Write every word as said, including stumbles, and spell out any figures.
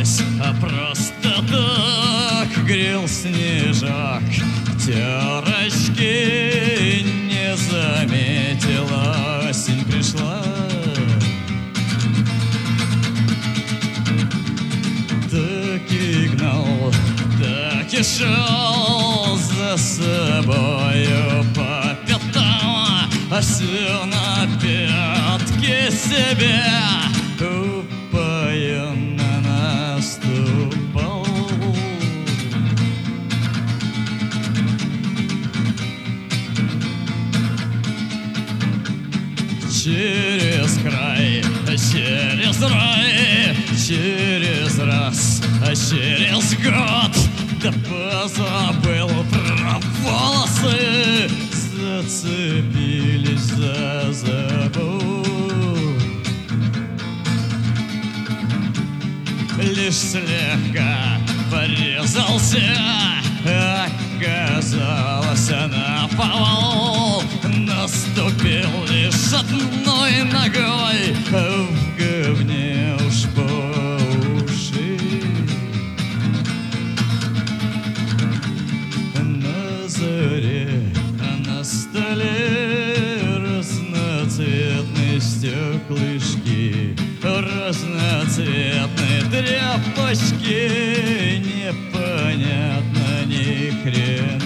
Смеялась, а просто так грел снежок. Терочки не заметила, осень пришла. Так и гнал, так и шел за собою по пятам, а все на пятки себе упоенно наступал. Через край, через рай, через раз, через год, да позабыл про волосы, зацепились за забор. Лишь слегка порезался, оказалось на повал. Наступил лишь одной ногой, в говне уж по уши. На заре, а на столе разноцветные стеклышки, разноцветные тряпочки, непонятно ни хрена.